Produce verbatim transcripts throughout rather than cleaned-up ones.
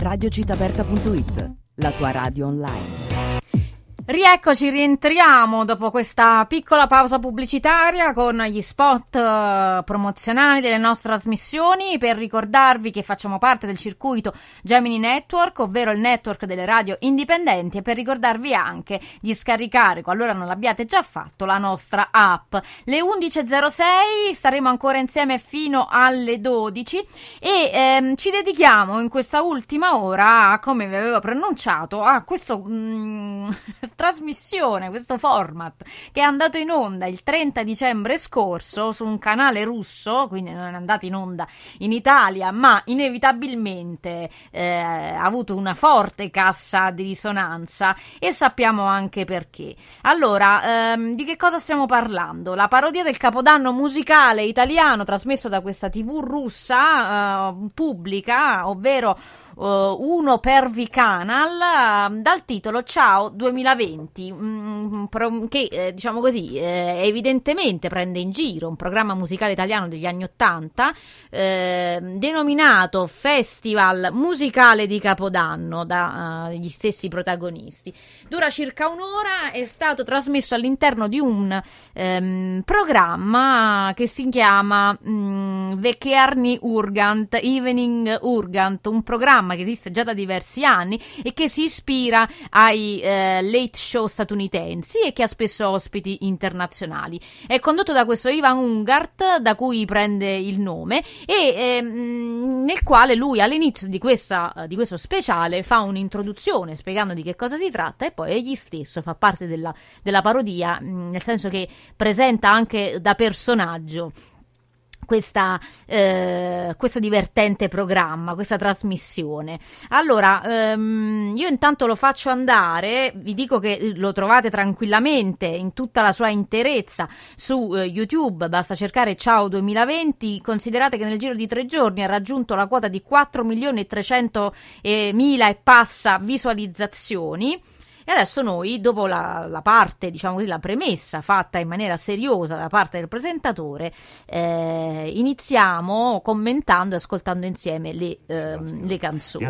radio cittaaperta punto it, la tua radio online. Rieccoci, rientriamo dopo questa piccola pausa pubblicitaria con gli spot uh, promozionali delle nostre trasmissioni, per ricordarvi che facciamo parte del circuito Gemini Network, ovvero il network delle radio indipendenti, e per ricordarvi anche di scaricare, qualora non l'abbiate già fatto, la nostra app. Le undici e zero sei staremo ancora insieme fino alle dodici e ehm, ci dedichiamo in questa ultima ora a, come vi avevo preannunciato, a questo mm, trasmissione, questo format che è andato in onda il trenta dicembre scorso su un canale russo, quindi non è andato in onda in Italia, ma inevitabilmente eh, ha avuto una forte cassa di risonanza, e sappiamo anche perché. Allora, ehm, di che cosa stiamo parlando? La parodia del Capodanno musicale italiano trasmesso da questa tivù russa eh, pubblica, ovvero Uh, uno per V-Canal, uh, dal titolo Ciao duemilaventi, mm, pro, che eh, diciamo così eh, evidentemente prende in giro un programma musicale italiano degli anni Ottanta, eh, denominato Festival Musicale di Capodanno dagli uh, stessi protagonisti. Dura circa un'ora, è stato trasmesso all'interno di un um, programma che si chiama um, Vecchiarni Urgant, Evening Urgant, un programma che esiste già da diversi anni e che si ispira ai eh, late show statunitensi e che ha spesso ospiti internazionali. È condotto da questo Ivan Ungart, da cui prende il nome, e ehm, nel quale lui all'inizio di, questa, di questo speciale fa un'introduzione spiegando di che cosa si tratta, e poi egli stesso fa parte della, della parodia, nel senso che presenta anche da personaggio Questa, eh, questo divertente programma, questa trasmissione. Allora, ehm, io intanto lo faccio andare, vi dico che lo trovate tranquillamente in tutta la sua interezza su eh, YouTube, basta cercare Ciao duemilaventi. Considerate che nel giro di tre giorni ha raggiunto la quota di quattro milioni e trecentomila e passa visualizzazioni. E adesso noi, dopo la, la parte, diciamo così, la premessa fatta in maniera seriosa da parte del presentatore, eh, iniziamo commentando e ascoltando insieme le, eh, le canzoni.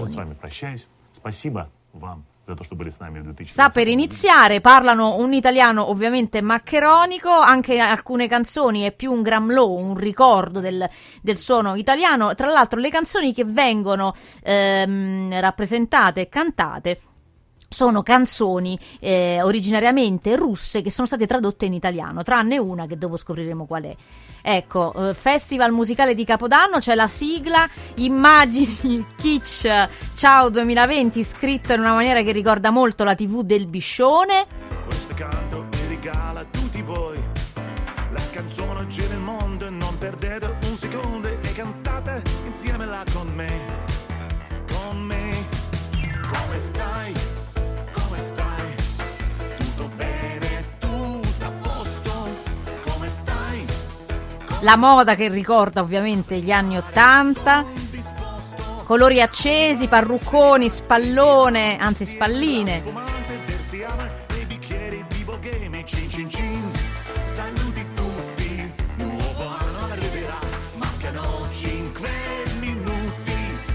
Sta per iniziare, parlano un italiano ovviamente maccheronico, anche alcune canzoni è più un gramlò, un ricordo del, del suono italiano. Tra l'altro le canzoni che vengono ehm, rappresentate e cantate sono canzoni eh, originariamente russe che sono state tradotte in italiano, tranne una che dopo scopriremo qual è. Ecco, eh, Festival Musicale di Capodanno, c'è la sigla, immagini kitsch Ciao duemilaventi, scritto in una maniera che ricorda molto la tivù del Biscione. Questo canto mi regala a tutti voi, la canzone gira il mondo, non perdete un secondo e cantate insieme là con me, con me. Come stai? Come stai? Tutto bene? Tutto a posto? Come stai? Come La moda che ricorda ovviamente gli anni Ottanta, colori accesi, parrucconi, spallone, anzi spalline. Fumante, persiana e bicchieri di boghemi, cin cin cin. Saluti tutti, nuovo anno arriverà, mancano cinque minuti.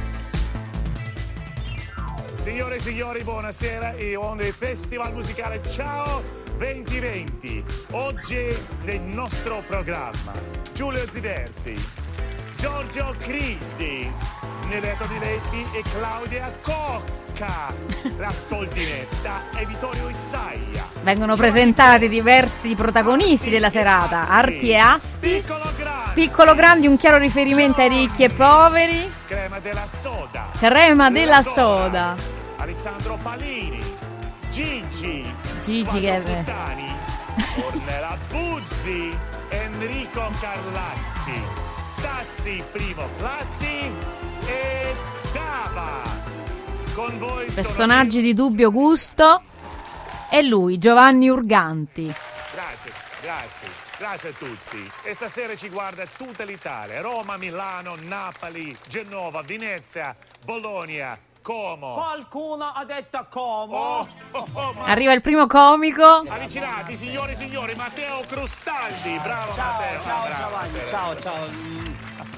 Signore e signori, buonasera, e onde il Festival Musicale Ciao duemilaventi. Oggi nel nostro programma Giulio Ziberti, Giorgio Critti, Neretto Di Letti e Claudia Cocca, la Soldinetta e Vittorio Issaia. Vengono presentati diversi protagonisti della serata, Arti e Asti, Piccolo Grandi, Piccolo Grandi, un chiaro riferimento ai ricchi e poveri, Crema della Soda, Crema della Soda, Alessandro Palini, Gigi, Gigi che Buttani, Ornella Buzzi, Enrico Carlacci, Stassi Primo Classi e Dava. Con voi personaggi di dubbio gusto, e lui, Giovanni Urganti. Grazie, grazie, grazie a tutti. E stasera ci guarda tutta l'Italia: Roma, Milano, Napoli, Genova, Venezia, Bologna, Como. Qualcuno ha detto Como. Oh, oh, oh, ma... Arriva il primo comico. Avvicinati, signori e signori, Matteo Crustaldi. Bravo Ciao, Matteo. ciao bravo, Giovanni, Matteo. ciao, ciao.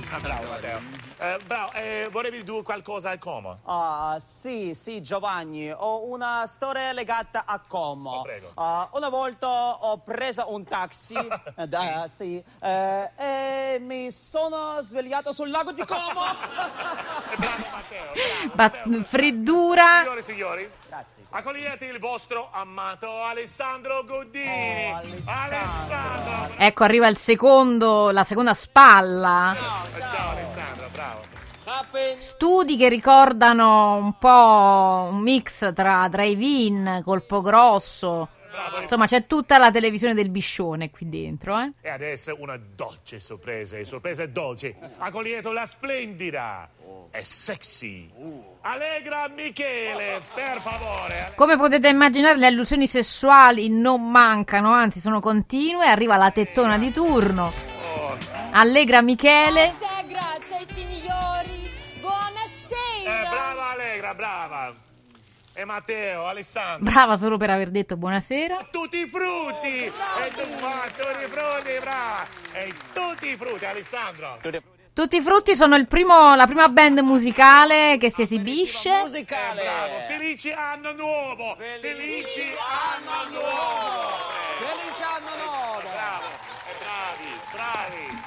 Ah, bravo Matteo. Eh, bravo, eh, volevi dire qualcosa a Como? Ah, sì, sì, Giovanni, ho una storia legata a Como. Oh, prego. Ah, una volta ho preso un taxi, eh, da- sì, eh, e mi sono svegliato sul lago di Como. Bravo Matteo, bravo. Ba- Matteo. freddura. Signori e signori, Grazie. accogliete il vostro amato Alessandro Goddini. Oh, Alessandro. Alessandro. Ecco, arriva il secondo, la seconda spalla. Ciao Alessandro, bravo. Studi che ricordano un po' un mix tra drive-in, Colpo Grosso. Bravo. Insomma, c'è tutta la televisione del Biscione qui dentro, eh? E adesso una dolce sorpresa, sorpresa dolce. Accogliete la splendida e sexy Allegra Michele, per favore. Come potete immaginare, le allusioni sessuali non mancano, anzi sono continue. Arriva la tettona di turno, Oh. Allegra Michele. Grazie, grazie signori. Buonasera. Eh, brava Allegra, brava. E Matteo, Alessandro. Brava solo per aver detto buonasera. Tutti i frutti! E tu, ah, tutti i frutti, brava! E tutti i frutti, Alessandro! Tutti i frutti sono il primo, la prima band musicale che si esibisce. Eh, Musicale. bravo! Felici anno nuovo! Felici anno nuovo! Felice anno nuovo. Bravo! E bravi, bravi!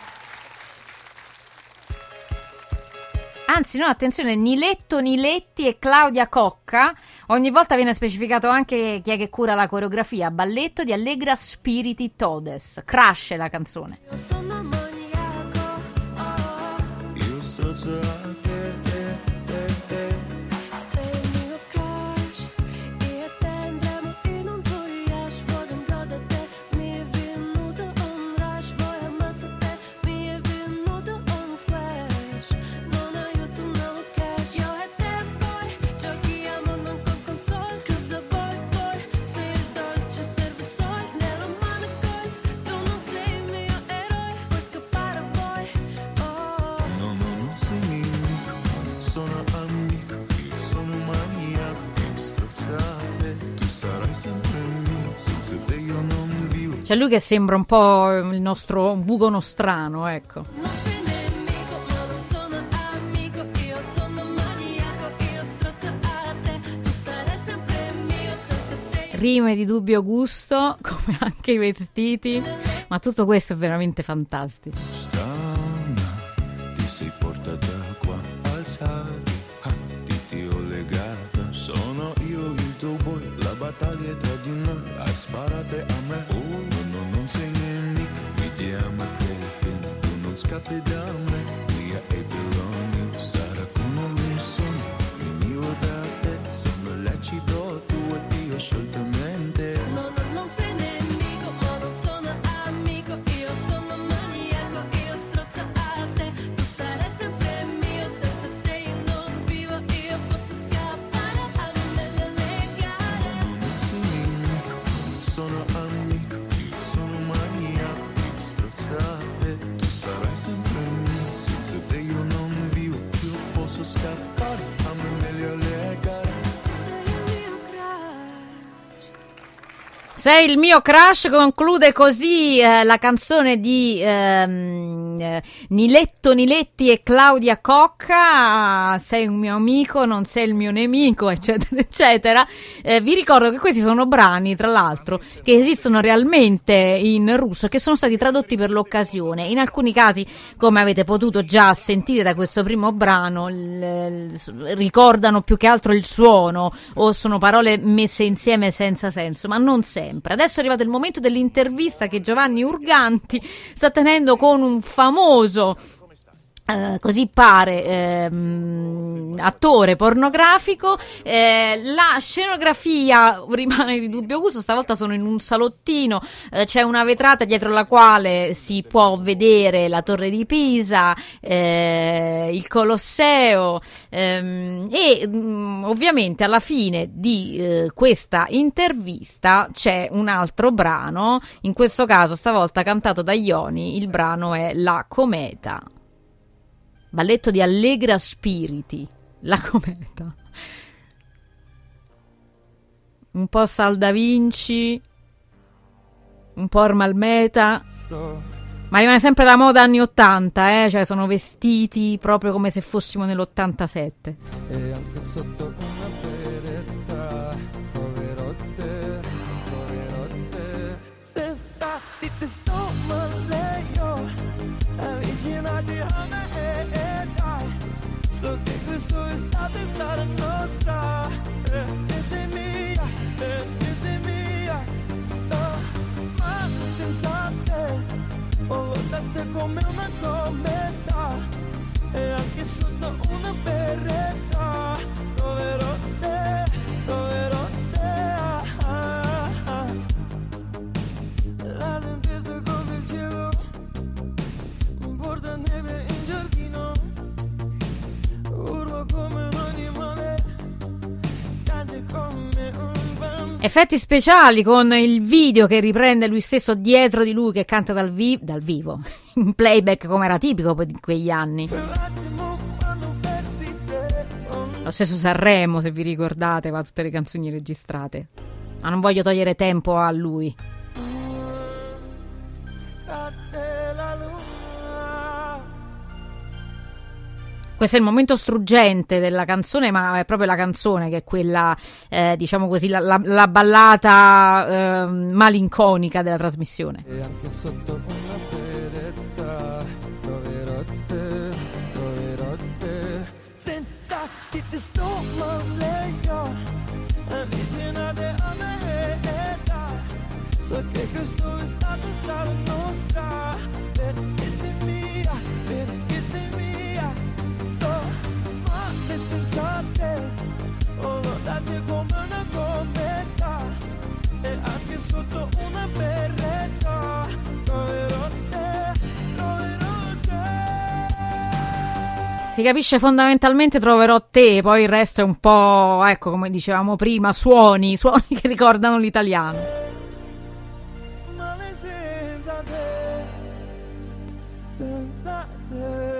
Anzi, no, attenzione, Niletto Niletti e Claudia Cocca. Ogni volta viene specificato anche chi è che cura la coreografia. Balletto di Allegra Spiriti Todes. Crash è la canzone. Sono maniaco. Io strozzo a te, te, te, te. Sei il mio crush. Io e te andremo in un voyage. Voglio da te. Mi è venuto un rush. Vuoi ammazzo te. Mi è venuto un flash. Non aiuto un nuovo cash. Io e te poi giochiamo non con console. Cosa vuoi poi? Se il dolce serve soldi nella mano gold. Tu non sei il mio eroe. Puoi scappare a voi. Oh. No, no, non sei mio amico, non sono amico, io sono maniaco, mi strozzate, tu sarai sempre mio, senza te io non vivo. C'è lui che sembra un po' il nostro un buco nostrano, ecco. Non sei nemico, ma non sono amico. Io sono maniaco, io strozzo a te. Tu sarai sempre mio, senza te. Rime di dubbio gusto, come anche i vestiti. Ma tutto questo è veramente fantastico. Strana, ti sei portata qua, alzati, ah, ti ti ho legata, sono io il tuo boy, la battaglia è tra di noi, hai sparate a me, oh, no, no, non sei nemico, vediamo quel film, tu non scappi da me, via e belonging, sarà come un sogno, venivo da te, sono lecito, tu e Dio scioltamente. No, no, non sei nemico, ma non sono amico. Io sono maniaco, io strozzo a te. Tu sarai sempre mio, senza te io non vivo. Io posso scappare a me legare. No, non sei nemico, non sono amico, io sono maniaco, io strozzate, tu sarai sempre mio, senza te io non vivo, io posso scappare, a me meglio legare. Sei il mio crush. Sei il mio crush, conclude così eh, la canzone di ehm, eh, Niletto Niletti e Claudia Cocca. Sei un mio amico, non sei il mio nemico, eccetera, eccetera. Eh, vi ricordo che questi sono brani, tra l'altro, che esistono realmente in russo e che sono stati tradotti per l'occasione. In alcuni casi, come avete potuto già sentire da questo primo brano, l- l- ricordano più che altro il suono o sono parole messe insieme senza senso, ma non sempre. Adesso è arrivato il momento dell'intervista che Giovanni Urganti sta tenendo con un famoso Uh, così pare ehm, attore pornografico. Eh, la scenografia rimane di dubbio gusto, stavolta sono in un salottino, eh, c'è una vetrata dietro la quale si può vedere la Torre di Pisa, eh, il Colosseo, ehm, e mh, ovviamente alla fine di eh, questa intervista c'è un altro brano, in questo caso stavolta cantato da Ioni. Il brano è La Cometa. Balletto di Allegra Spiriti, La Cometa. Un po' Sal da Vinci, un po' Ormalmeta, Ma rimane sempre la moda anni ottanta, eh? Cioè sono vestiti proprio come se fossimo nell'ottantasette. E anche sotto una beretta troverò te, troverò te. Senza di te sto maleio, avvicinati a me e eh, dai. So che quest'estate sarà nostra, perché sei mia, perché sei mia. Sto male senza te. Ho te come una cometa e anche sotto una berretta troverò te, troverò te. Ah, ah, ah. La tempesta copre il cielo, porta neve in giardino, urlo come un animale, piange come un bambino. Effetti speciali con il video che riprende lui stesso dietro di lui che canta dal, vi- dal vivo, in playback come era tipico di quegli anni. Lo stesso Sanremo, se vi ricordate, va tutte le canzoni registrate. Ma non voglio togliere tempo a lui. Questo è il momento struggente della canzone, ma è proprio la canzone che è quella, eh, diciamo così, la, la, la ballata eh, malinconica della trasmissione. E anche sotto una beretta troverò te, troverò te. Senza di te sto maleio, avvicinate a me e dai. So che quest'estate sarà nostra, perché sei mia, perché sei mia. Male senza te, ho notato come una cometa e anche sotto una berretta troverò te, troverò te. Si capisce fondamentalmente troverò te, poi il resto è un po', ecco, come dicevamo prima, suoni, suoni che ricordano l'italiano. Male senza te, senza te.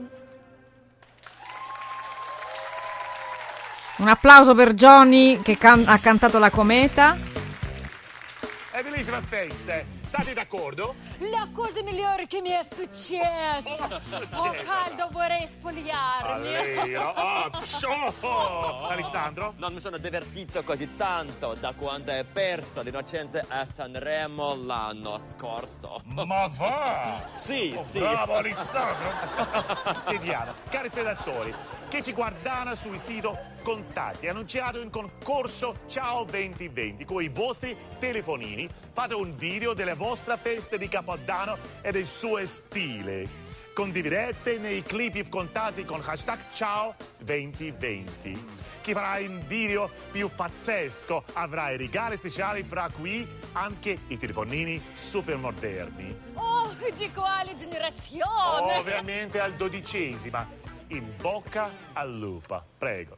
Un applauso per Johnny che can- ha cantato La Cometa. È bellissima festa, state d'accordo? La cosa migliore che mi è successa. Ho caldo, vorrei spogliarmi. Allegro. Oh, oh. Alessandro? Non mi sono divertito così tanto da quando hai perso l'innocenza a Sanremo l'anno scorso. Ma va! Sì, Oh, sì. bravo Alessandro! Vediamo, cari spettatori, che ci guardano sul sito Contatti, annunciato in concorso Ciao duemilaventi con i vostri telefonini. Fate un video della vostra festa di Capodanno e del suo stile. Condividete nei clip contatti con hashtag Ciao duemilaventi. Chi farà il video più pazzesco avrà i regali speciali, fra cui anche i telefonini super moderni. Oh, di quale generazione? Ovviamente al dodicesima. In bocca al lupo, prego.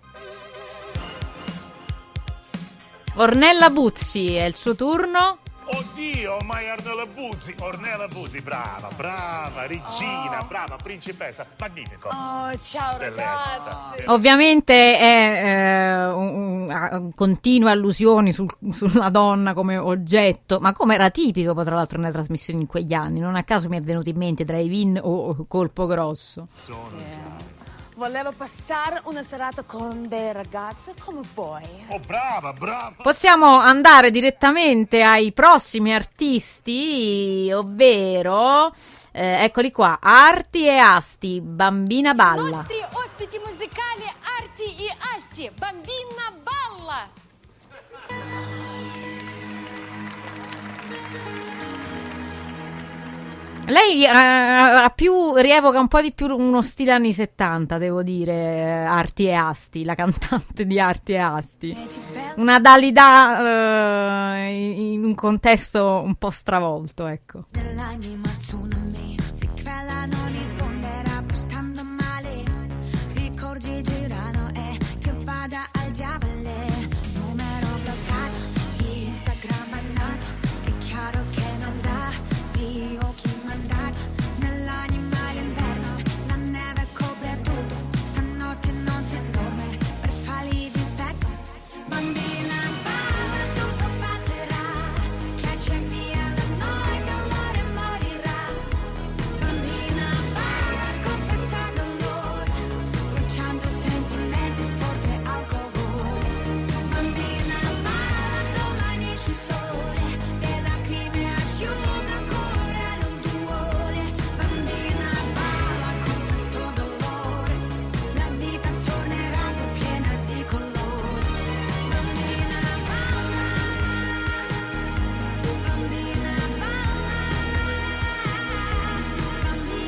Ornella Buzzi, è il suo turno. Oddio, ma è Ornella Buzzi, Ornella Buzzi, brava, brava, regina, Oh. brava, principessa, magnifico. Oh, ciao Bellezza. ragazzi. Ovviamente è eh, un, un, continue allusioni sul, sulla donna come oggetto, ma come era tipico poi tra l'altro nelle trasmissioni in quegli anni. Non a caso mi è venuto in mente Drive-In o Colpo Grosso. Sì. Volevo passare una serata con dei ragazzi come voi. Oh, brava, brava. Possiamo andare direttamente ai prossimi artisti, ovvero eh, eccoli qua, Arti e Asti, Bambina I Balla. nostri ospiti musicali Arti e Asti, Bambina Balla. Lei eh, ha più, rievoca un po' di più uno stile anni settanta, devo dire, eh, Arti e Asti, la cantante di Arti e Asti. Una Dalida eh, in, in un contesto un po' stravolto, ecco. Nell'anima tsunami, se quella non risponderà pur stando male, ricordi girano e che vada al diavolo. Numero bloccato, Instagram bannato, è chiaro che non dà Dio chi mandato. Nell'anima l'inverno, la neve copre tutto, stanotte non si dorme per fargli dispetto. Bambina balla, tutto passerà, caccia via la noia, dolore morirà.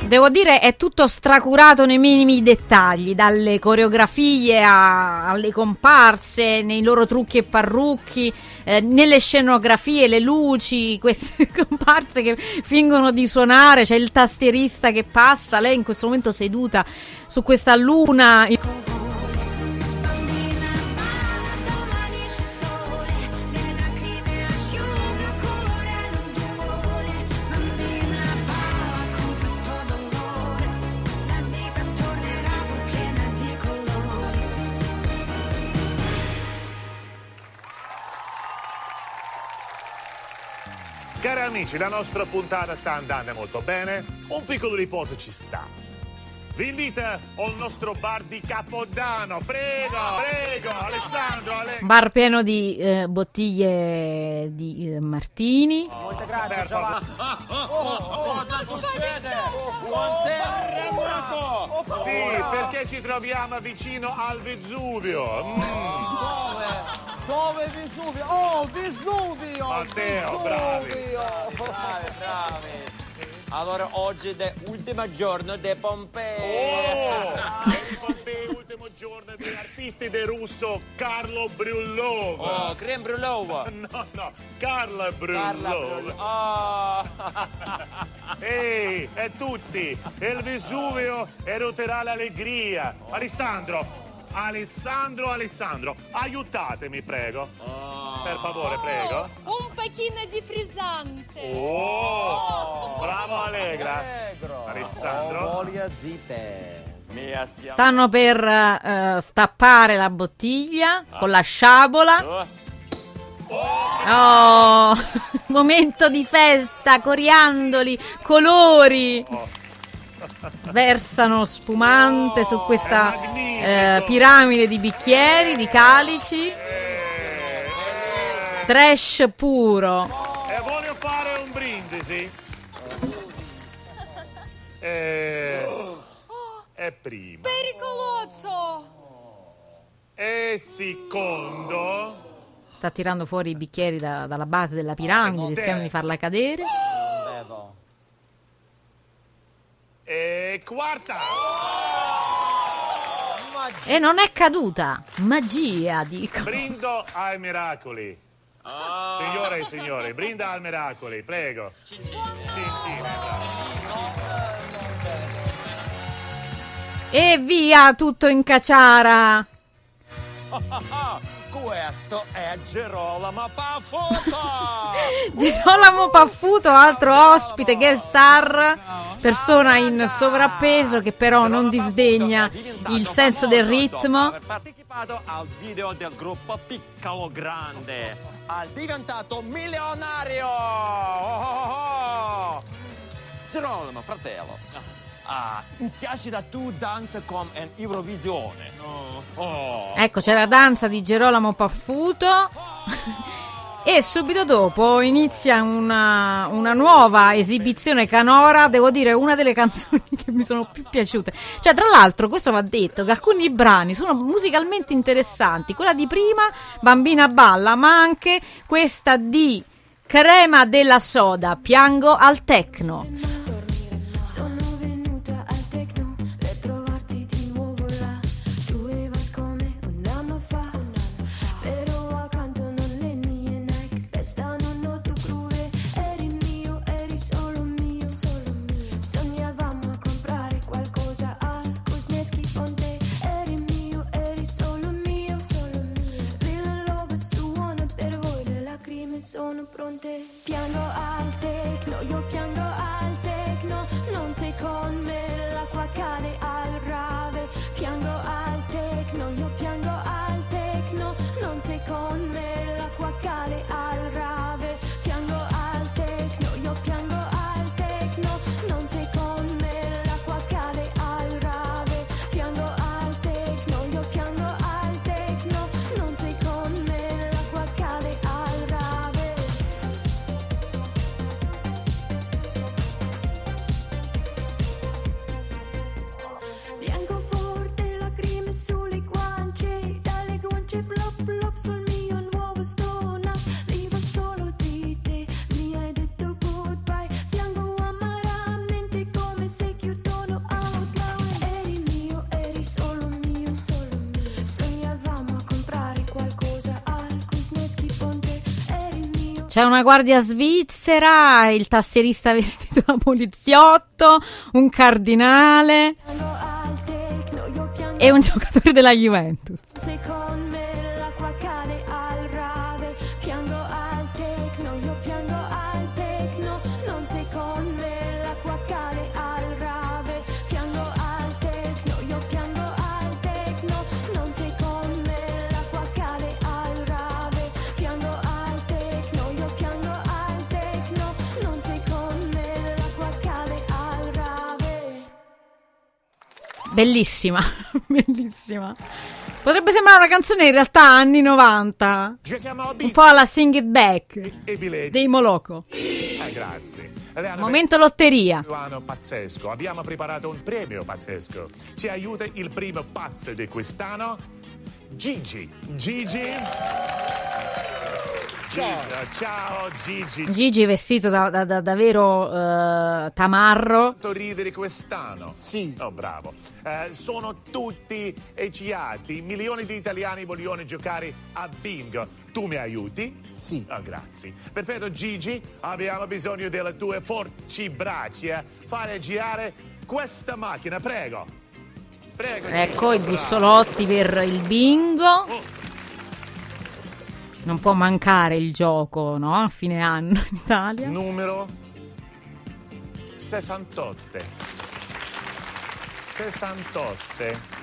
Devo dire è tutto stracurato nei minimi dettagli, dalle coreografie a, alle comparse, nei loro trucchi e parrucchi, eh, nelle scenografie, le luci, queste comparse che fingono di suonare, c'è il tastierista che passa, lei in questo momento seduta su questa luna. Cari amici, la nostra puntata sta andando molto bene, un piccolo riposo ci sta. Vi invita al nostro bar di Capodanno, prego, prego, Alessandro. Ale... Bar pieno di eh, bottiglie di eh, martini. Oh, molte grazie, Giovanni. Oh, oh, oh, cosa succede? Un terremoto! Sì, perché ci troviamo vicino al Vesuvio. Mm. Dove? Dove Vesuvio? Oh, Vesuvio! Matteo, Vesuvio. bravi. Bravi, bravi. Allora oggi è l'ultimo giorno di Pompei. Oh, di Pompei, ultimo giorno degli artisti del russo Carlo Brulov. Oh, creme brûlée. No, no, Carla Carla Brulov. Oh. Ehi, e tutti, il Vesuvio eroterà l'allegria. Alessandro, Alessandro, Alessandro, aiutatemi, prego. Oh. Per favore, prego. Un pochino di frizzante. Oh, bravo Allegra. Allegro. Alessandro. Oh, voglia zite. Mia sia. Stanno per eh, stappare la bottiglia con la sciabola. Oh, momento di festa, coriandoli, colori. Versano spumante su questa eh, piramide di bicchieri, di calici. Trash puro. E voglio fare un brindisi. E, e prima. Pericoloso. E secondo. Sta tirando fuori i bicchieri da- dalla base della piramide, rischiando di farla cadere. Bevo. E quarta. E non è caduta. Magia, dico. Brindo ai miracoli. Signore e signori, brinda ai miracoli, prego. Cincine, E via, tutto in caciara. Questo è Gerolamo Paffuto. Girolamo Paffuto, altro ospite, guest star, persona in sovrappeso che però non disdegna il senso del ritmo. Ha partecipato al video del gruppo Piccolo Grande. Ha diventato milionario. Oh, oh, oh. Gerolamo, fratello. Ah, mi spiace da tu danza con in Eurovisione. Oh. Oh. Ecco, c'è la danza di Gerolamo Paffuto. E subito dopo inizia una, una nuova esibizione canora, devo dire una delle canzoni che mi sono più piaciute. Cioè, tra l'altro, questo va detto, che alcuni brani sono musicalmente interessanti. Quella di prima, Bambina Balla, ma anche questa di Crema della Soda, Piango al Tecno. Sono venuta al tecno per trovarti di nuovo là. Tu e vas come un anno fa, però accanto non le mie Nike restano no tu groove. Eri mio, eri solo mio, solo mio. Sognavamo a comprare qualcosa al Kuznetsky con te. Eri mio, eri solo mio, solo mio. Real love suona per voi, le lacrime sono pronte. Piango al tecno, io piango al tecno. C'è una guardia svizzera, il tastierista vestito da poliziotto, un cardinale e un giocatore della Juventus. Sei con me, l'acqua cade al rave. Piango al tecno, io piango al tecno. Non sei con me, l'acqua cade al rave. Piango al tecno, io piango al tecno. Non sei con me, l'acqua cade al rave. Piango al tecno, io piango al tecno. Non sei con me, l'acqua cade al rave. Bellissima, bellissima. Potrebbe sembrare una canzone in realtà anni novanta. Un po' alla Sing It Back E biglietti. dei Moloco. Eh, grazie. Adriano, Momento lotteria. Un anno pazzesco. Abbiamo preparato un premio pazzesco. Ci aiuta il primo pazzo di quest'anno, Gigi. Gigi. Ciao. Ciao Gigi. Gigi vestito da, da, da, da vero eh, tamarro. Quanto ridere quest'anno? Sì. Oh, bravo. Eh, sono tutti eciati. Milioni di italiani vogliono giocare a bingo. Tu mi aiuti? Sì. Oh, grazie. Perfetto, Gigi. Abbiamo bisogno delle tue forti braccia. Fare girare questa macchina, prego. Prego. Gigi. Ecco i Bravo. bussolotti per il bingo. Non può mancare il gioco, no? A fine anno in Italia. Numero sessantotto. sessantotto.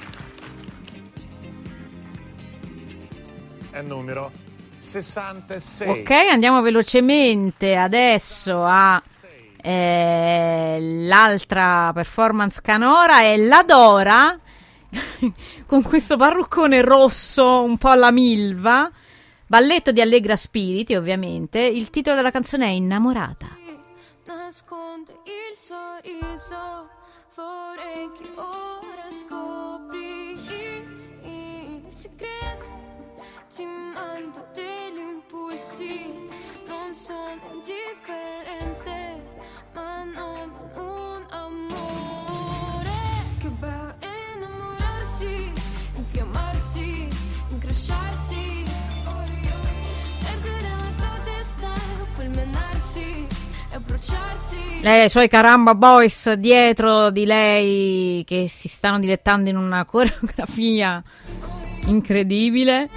È il numero sessantasei. Ok, andiamo velocemente adesso a eh, l'altra performance canora, è la Dora con questo parruccone rosso un po' alla Milva. Balletto di Allegra Spiriti, ovviamente. Il titolo della canzone è Innamorata. Nasconde il sorriso, vorrei che ora scopri il segreto. Ti mando degli impulsi, non sono indifferente, ma non ho un amore. Che bello innamorarsi, infiammarsi, incrociarsi. Lei ha i suoi Caramba Boys dietro di lei che si stanno dilettando in una coreografia incredibile.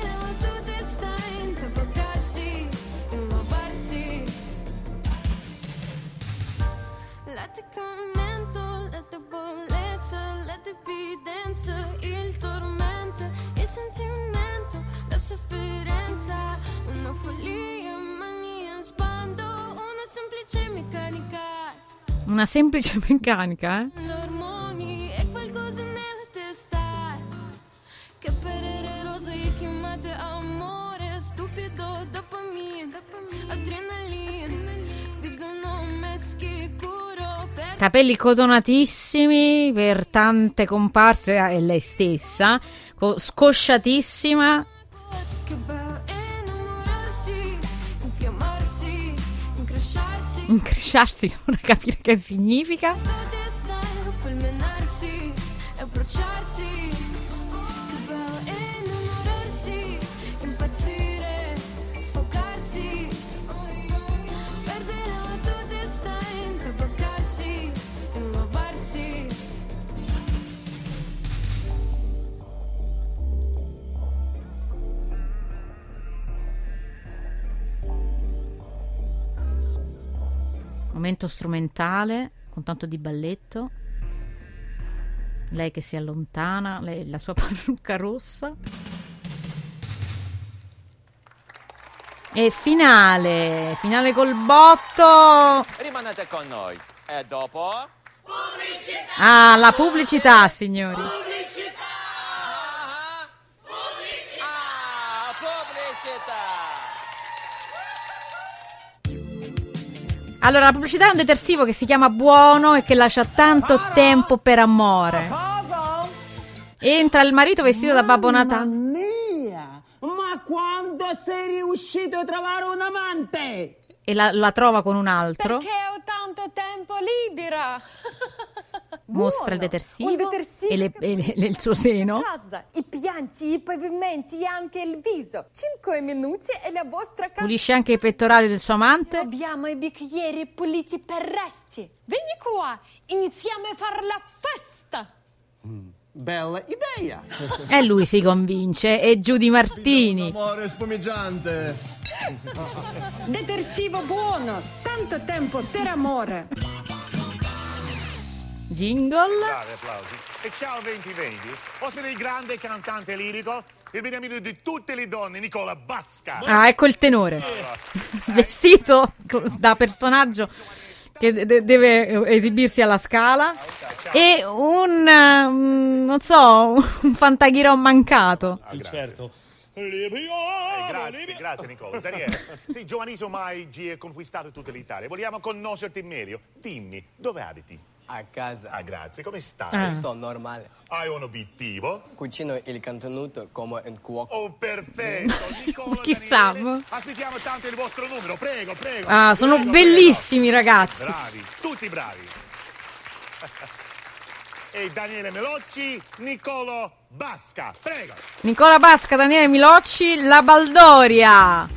Il tormento, il sentimento, la sofferenza, una follia, mania, spando, una semplice meccanica. Una semplice meccanica, eh? Gli ormoni e qualcosa nella testa che per rose chiamate amore, stupido, dopamina, adrenalina, vedo un nome sicuro. Capelli cotonatissimi per tante comparse e lei stessa, co- scosciatissima. Che bello innamorarsi, infiammarsi, incresciarsi. Incresciarsi, non capire che significa. Fulminarsi e bruciarsi. Che bello innamorarsi, impazzire, sfocarsi. Perdere la tua testa, intrabboccarsi, innovarsi. Momento strumentale con tanto di balletto. Lei che si allontana, lei, la sua parrucca rossa. E finale, finale col botto. Rimanete con noi. E dopo? Ah, la pubblicità, signori. Pubblicità! Pubblicità! Ah, pubblicità! Allora, la pubblicità è un detersivo che si chiama Buono e che lascia tanto tempo per amore. Entra il marito vestito da Babbo Natale. Mia! Ma quando sei riuscito a trovare un amante? e la, la trova con un altro. Perché ho tanto tempo libera. Mostra il Buono. detersivo, Un detersivo e, le- che- e le- le- il suo seno. Casa, i pianti, i pavimenti e anche il viso. Cinque minuti e la vostra casa. Pulisce anche i pettorali del suo amante. Abbiamo i bicchieri puliti per resti. Vieni qua, iniziamo a fare la festa. Bella idea! E lui si convince. E Giudy Martini. Amore spumeggiante! Detersivo buono, tanto tempo per amore. Jingle. Bravi, applausi. E ciao venti venti, ospite il grande cantante lirico, il beniamino di tutte le donne, Nicola Basca. Ah, ecco il tenore. Vestito da personaggio che de- deve esibirsi alla Scala. E un, um, non so, un Fantaghirò mancato. Ah, certo. Eh, grazie, grazie Nicola. Daniele, sei giovanissimo ma hai gi- conquistato tutta l'Italia. Vogliamo conoscerti meglio. Dimmi, dove abiti? A casa. Ah, grazie. Come stai? Ah. Sto normale. Hai un obiettivo? Cucino il contenuto come un cuoco. Oh, perfetto. Nicola, Chissà. Daniele, aspettiamo tanto il vostro numero. Prego, prego. Ah, sono Prego, bellissimi, prego. ragazzi. Bravi, tutti bravi. E Daniele Melocci, Nicola Basca. Prego. Nicola Basca, Daniele Milocci, La Baldoria.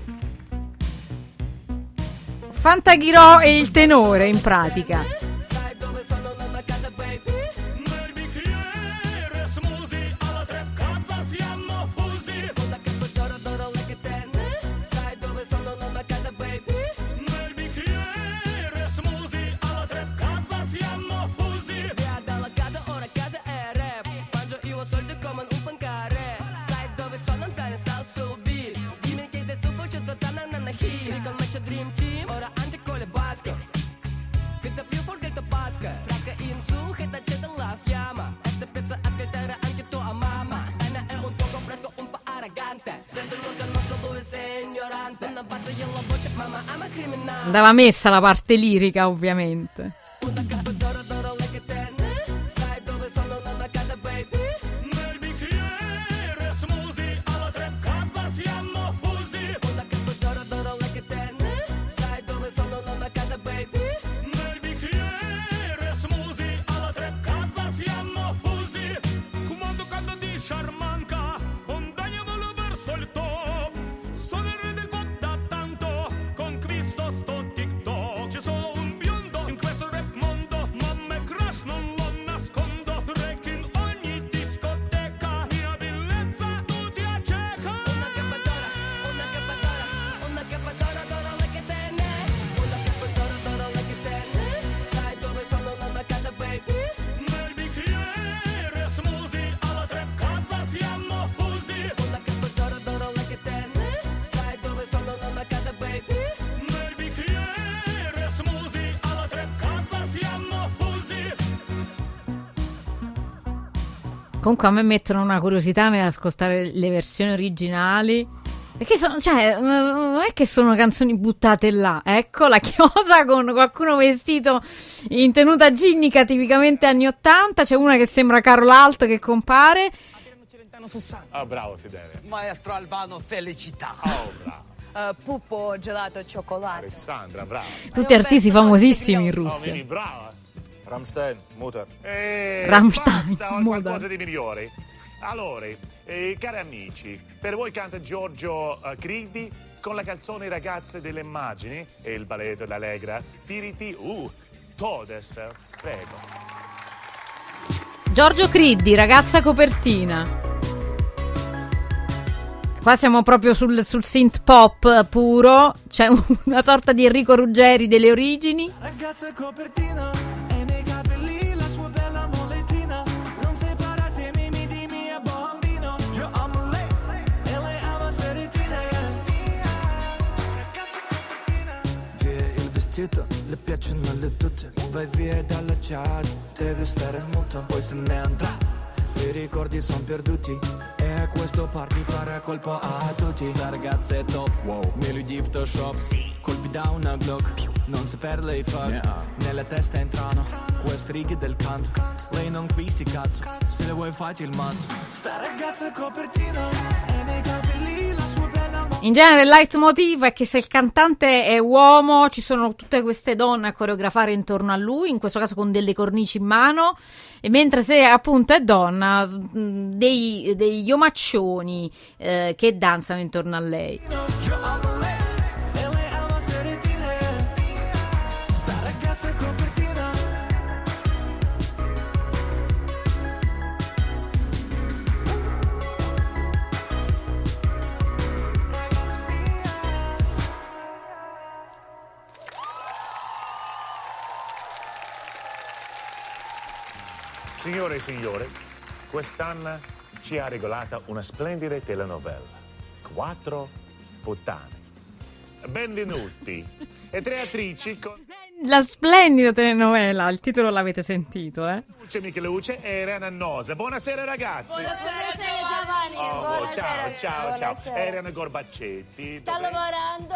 Fantaghirò e il tenore in pratica. Sai dove sono nella casa, baby? Nel bicchiere smusi, alla tre casa siamo fusi. Con la capo d'oro, d'oro, like a ten. Sai dove sono nella casa, baby? Nel bicchiere smusi, alla tre casa siamo fusi. Via dalla casa, ora casa è rap. Mangio io ho soldi come un pancare. Sai dove sono, Antane, sta sul beat. Dimmi che sei stufo, c'è totana, nana hit. Con me c'è Dream Team, ora anche con le basche. Vita più forte il tuo basca. Frasca in su, che accende la fiamma. E se pensa a ascoltare anche tua mamma. Dana è un poco fresco, un po' arrogante. Senza non conosce lui, sei ignorante. Non abbassa io la voce, mamma ama criminale. Andava messa la parte lirica, ovviamente. Una capo d'oro, d'oro, like a ten. Sai dove sono nella casa, baby? Nel bicchiere smusi, alla tre casa siamo fusi. Una capo d'oro, d'oro, like a ten. Sai dove sono nella casa, baby? Nel bicchiere smusi, alla tre casa siamo fusi. Comando canto di Sciarmanca, andiamo verso il top. Sono il re del pop da tanto, conquisto sto TikTok. Ci sono un biondo in questo rap mondo, ma me crush non lo nascondo. Rec in ogni discoteca, mia bellezza tutti acceca. Una cappa d'oro, una cappa d'oro, una cappa d'oro, d'oro like a ten. Una cappa d'oro, d'oro like a ten. Sai dove sono nella casa, baby? Nel bicchiere smusi, alla tre casa siamo fusi. Una cappa d'oro, d'oro like a ten. Sai dove sono nella casa, baby? Nel bicchiere smusi, alla tre casa siamo fusi. Comunque a me mettono una curiosità nell'ascoltare le versioni originali. Perché sono, cioè, mm, non è che sono canzoni buttate là. Ecco la chiosa con qualcuno vestito in tenuta ginnica tipicamente anni ottanta. C'è una che sembra Carlo Alto che compare. Ah, bravo Fedele. Maestro Albano, felicità. Oh, bravo. Eh, pupo, gelato, cioccolato. Alessandra, brava. Tutti artisti famosissimi in Oh, Russia. vedi, brava. Rammstein, Mutter. Eh, Rammstein, basta, ho moda. qualcosa di migliore. Allora, eh, cari amici, per voi canta Giorgio uh, Cridi con la canzone Ragazze delle Immagini e il balletto d'Allegra Spiriti, uh, Todes, prego. Giorgio Criddi, Ragazza copertina. Qua siamo proprio sul, sul synth pop puro. C'è una sorta di Enrico Ruggeri delle origini. Ragazza copertina e nei capelli la sua bella molettina. Non separatemi, mi di mia bambino. Io amo lei e lei ama Seretina. Ragazza copertina. Via il vestito, le piacciono le tute. Vai via dalla chat, deve stare molto, poi se ne andrà. I ricordi son perduti e a questo party fare colpo a tutti. Sta ragazza è top, wow, meglio di Photoshop, sì. Colpi da una Glock, non saperle i fuck, yeah. Nella testa entrano queste righe del canto. Lei non qui si cazzo, se le vuoi fatti il mazzo. Sta ragazza è copertina e nei capelli la sua bella mo- In genere il leitmotiv è che se il cantante è uomo ci sono tutte queste donne a coreografare intorno a lui, in questo caso con delle cornici in mano, e mentre se appunto è donna, dei, degli omaccioni eh, che danzano intorno a lei. Signore e signori, quest'anno ci ha regalato una splendida telenovela. Quattro puttane. Benvenuti. E tre attrici con... La splendida telenovela, il titolo l'avete sentito, eh? Luce Micheluce e Irene Annosa. Buonasera ragazzi. Buonasera Giovanni. Oh, Buonasera. ciao, ciao, Buonasera. ciao. Erano Gorbaccetti. Sta Dov'è? lavorando?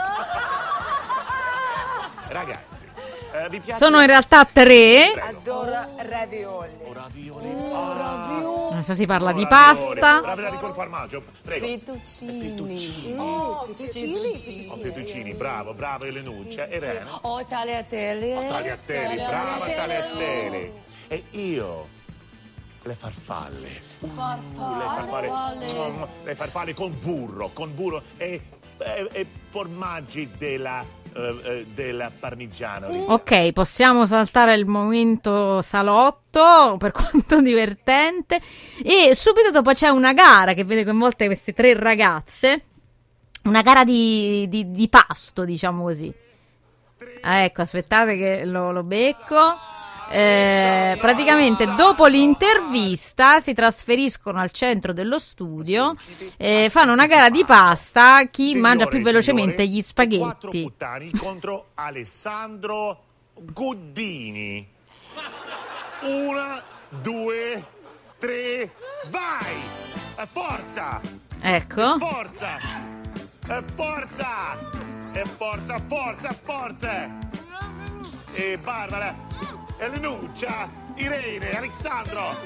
Ragazzi, eh, vi piace? Sono in realtà tre. Adoro ravioli. Oh, ravioli. Oh, ravioli. Adesso si parla Oh, di ravioli. pasta. Ravioli con formaggio. Prego. Fettuccini. Fettuccini. Oh, fettuccini. Oh, fettuccini, bravo, bravo Elenuccia. Irene. Oh, tagliatelle. Tagliatelle, brava Tagliatelle. E io le farfalle. Farfalle. Le farfalle, mm, le farfalle con burro, con burro e, e, e formaggi della, eh, eh, della parmigiano. Ok, possiamo saltare il momento salotto, per quanto divertente, e subito dopo c'è una gara che vede coinvolte queste tre ragazze, una gara di, di, di pasto, diciamo così. Ah, ecco, aspettate che lo, lo becco. Eh, praticamente dopo l'intervista si trasferiscono al centro dello studio, eh, fanno una gara di pasta, chi Signore mangia più e velocemente signori, gli Quattro spaghetti. puttani contro Alessandro Guddini. Una, due, tre, vai! Eh, Forza! Ecco. Forza! Eh, Forza! E forza, forza, forza! E Barbara, Elenuccia, Irene, Alessandro!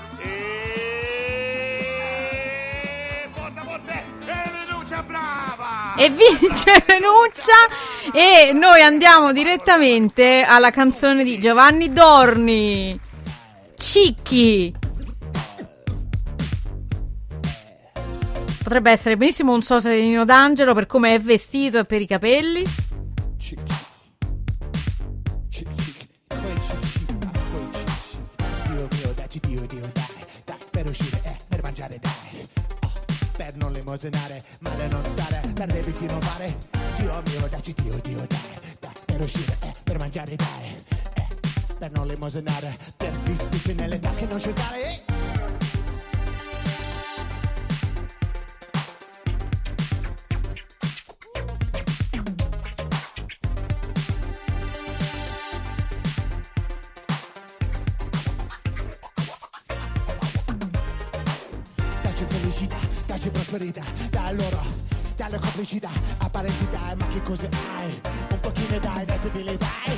E... Forza, forza! Elenuccia, brava! E vince Renuccia, e noi andiamo direttamente alla canzone di Giovanni Dorni, Cicchi. Potrebbe essere benissimo un Soserino d'Angelo per come è vestito e per i capelli. Dio mio, dacci Dio, Dio, dai, dai, per uscire, eh, per mangiare, dai, oh, per non lemosinare, male non stare, per debiti non fare. Dio mio, dacci Dio, Dio, dai, dai, per uscire, eh, per mangiare, dai, eh, per non lemosinare, per gli spicci nelle tasche non sceltare, eh. Dacci felicità, dacci prosperità, dai loro, dalle complicità, apparenti dai, ma che cose hai? Un pochino dai, dai stile dai.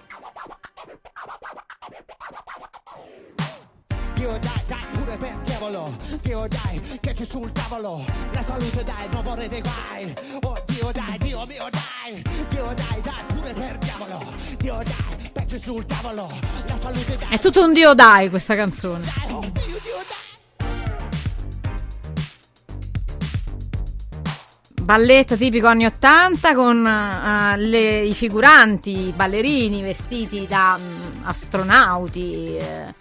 Dio dai, dai pure per diavolo, Dio dai, che c'è sul tavolo, la salute dai, non vorrei dei guai. Oh Dio dai, Dio mio dai, Dio dai, dai pure per diavolo, Dio dai, che c'è sul tavolo, la salute dai. È tutto un Dio dai questa canzone. Oh Dio, Dio dai. Balletto tipico anni ottanta con uh, le, i figuranti, i ballerini vestiti da um, astronauti, eh,